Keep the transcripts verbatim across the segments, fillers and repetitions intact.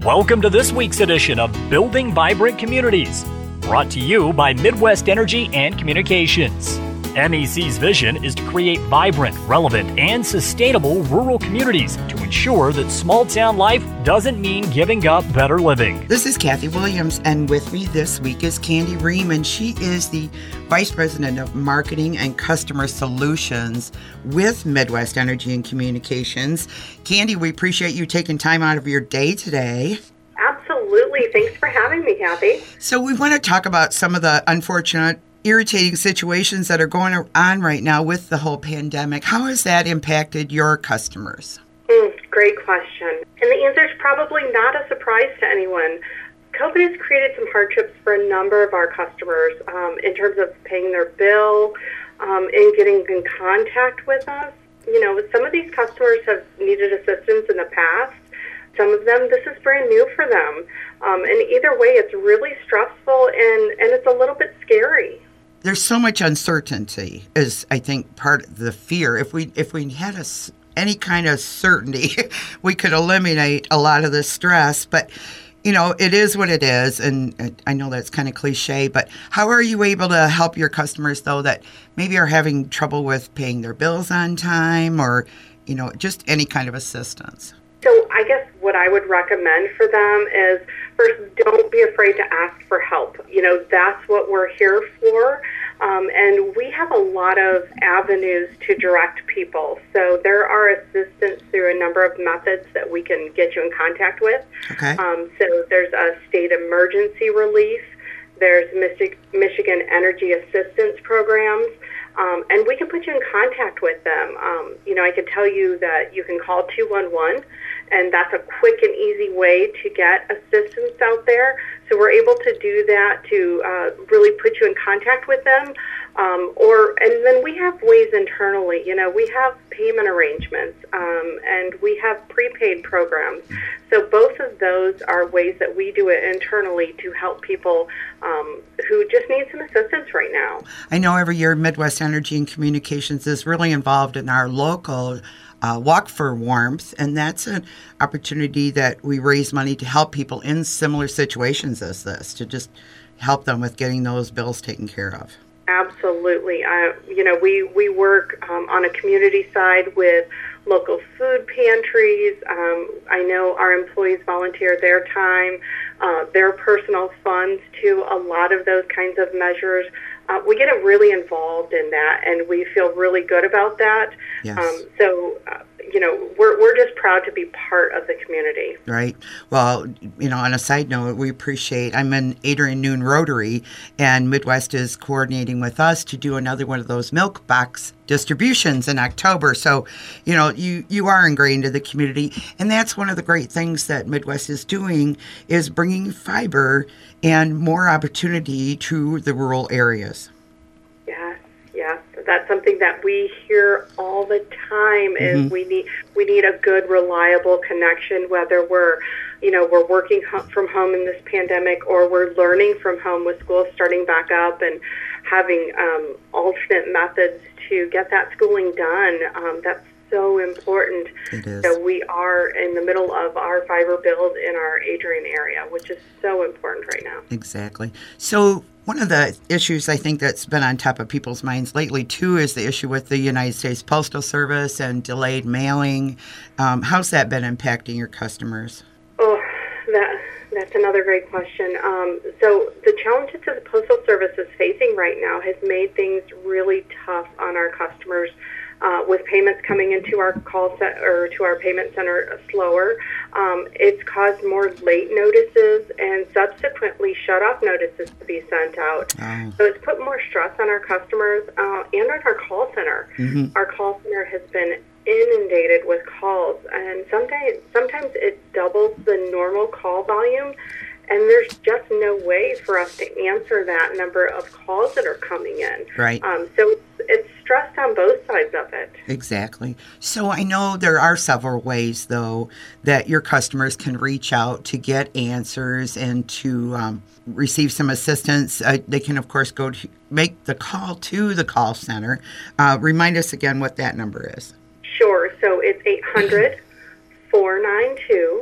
Welcome to this week's edition of Building Vibrant Communities, brought to you by Midwest Energy and Communications. M E C's vision is to create vibrant, relevant, and sustainable rural communities to ensure that small-town life doesn't mean giving up better living. This is Kathy Williams, and with me this week is Candy Ream, and she is the Vice President of Marketing and Customer Solutions with Midwest Energy and Communications. Candy, we appreciate you taking time out of your day today. Absolutely. Thanks for having me, Kathy. So we want to talk about some of the unfortunate irritating situations that are going on right now with the whole pandemic. How has that impacted your customers? Mm, great question. And the answer is probably not a surprise to anyone. COVID has created some hardships for a number of our customers um, in terms of paying their bill um, and getting in contact with us. You know, some of these customers have needed assistance in the past. Some of them, this is brand new for them. Um, and either way, it's really stressful and, and it's a little bit scary. There's so much uncertainty is, I think, part of the fear. If we if we had a, any kind of certainty, we could eliminate a lot of the stress. But, you know, it is what it is. And I know that's kind of cliche, but how are you able to help your customers, though, that maybe are having trouble with paying their bills on time or, you know, just any kind of assistance? So I guess what I would recommend for them is, first, don't be afraid to ask for help. You know, that's what we're here for. Um, and we have a lot of avenues to direct people. So there are assistants through a number of methods that we can get you in contact with. Okay. Um, so there's a state emergency relief. There's Mich- Michigan Energy Assistance Programs. Um, and we can put you in contact with them. Um, you know, I can tell you that you can call two one one, and that's a quick and easy way to get assistance out there. So we're able to do that to uh, really put you in contact with them. Um, or and then we have ways internally. You know, we have payment arrangements, um, and we have prepaid programs. So both of those are ways that we do it internally to help people um, who just need some assistance right now. I know every year Midwest Energy and Communications is really involved in our local uh, Walk for Warmth, and that's an opportunity that we raise money to help people in similar situations as this, to just help them with getting those bills taken care of. Absolutely. Uh, you know, we, we work um, on a community side with local food pantries. Um, I know our employees volunteer their time, uh, their personal funds to a lot of those kinds of measures. Uh, we get really involved in that, and we feel really good about that. Yes. Um, so, uh, you know, we're we're just proud to be part of the community. Right. Well, you know, on a side note, we appreciate, I'm in Adrian Noon Rotary, and Midwest is coordinating with us to do another one of those milk box distributions in October. So, you know, you, you are ingrained in the community, and that's one of the great things that Midwest is doing, is bringing fiber and more opportunity to the rural areas. Yes, yes. That's something that we hear all the time is mm-hmm. we need we need a good, reliable connection, whether we're, you know, we're working from home in this pandemic or we're learning from home with schools starting back up and having um, alternate methods to get that schooling done. Um, that's so important. It is. So we are in the middle of our fiber build in our Adrian area, which is so important right now. Exactly. So one of the issues I think that's been on top of people's minds lately, too, is the issue with the United States Postal Service and delayed mailing. Um, how's that been impacting your customers? Oh, that that's another great question. Um, so the challenges that the Postal Service is facing right now has made things really tough on our customers. Uh, with payments coming into our call set or to our payment center slower, um, it's caused more late notices and subsequently shut-off notices to be sent out. Oh. So it's put more stress on our customers uh, and on our call center. Mm-hmm. Our call center has been inundated with calls, and sometimes sometimes it doubles the normal call volume. And there's just no way for us to answer that number of calls that are coming in. Right. Um, so it's, it's stressed on both sides of it. Exactly. So I know there are several ways, though, that your customers can reach out to get answers and to um, receive some assistance. Uh, they can, of course, go to make the call to the call center. Uh, remind us again what that number is. Sure. So it's eight hundred, four nine two,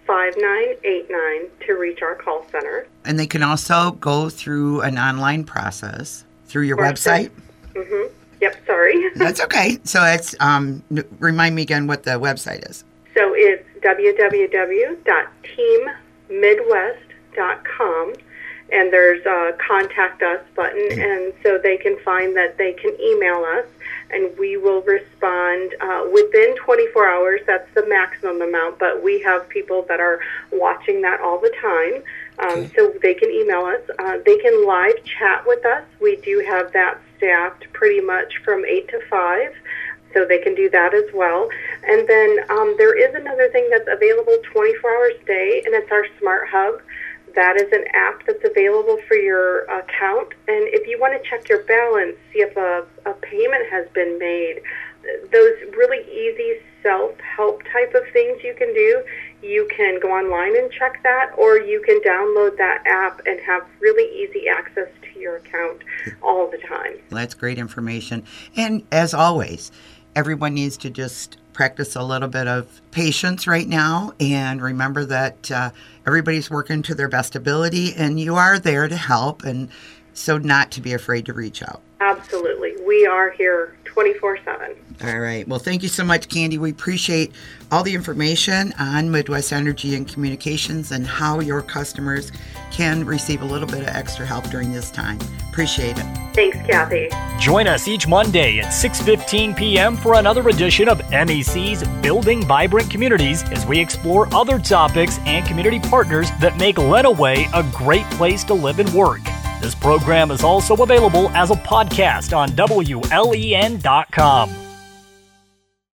five nine eight nine to reach our call center. And they can also go through an online process through your website. Mm-hmm. Yep, sorry. That's okay. So it's um, remind me again what the website is. So it's w w w dot team midwest dot com, and there's a contact us button, and so they can find that they can email us, and we will respond uh, within twenty-four hours. That's the maximum amount, but we have people that are watching that all the time. Um, so they can email us. Uh, they can live chat with us. We do have that staffed pretty much from eight to five, so they can do that as well. And then um, there is another thing that's available twenty-four hours a day, and it's our Smart Hub. That is an app that's available for your account. And if you want to check your balance, see if a, a payment has been made, those really easy self-help type of things you can do, you can go online and check that, or you can download that app and have really easy access to your account all the time. That's great information. And as always, everyone needs to just practice a little bit of patience right now, and remember that uh, everybody's working to their best ability, and you are there to help, and so not to be afraid to reach out. Absolutely. We are here twenty-four seven. All right. Well, thank you so much, Candy. We appreciate all the information on Midwest Energy and Communications and how your customers can receive a little bit of extra help during this time. Appreciate it. Thanks, Kathy. Join us each Monday at six fifteen p.m. for another edition of M E C's Building Vibrant Communities as we explore other topics and community partners that make Lenawee a great place to live and work. This program is also available as a podcast on W L E N dot com.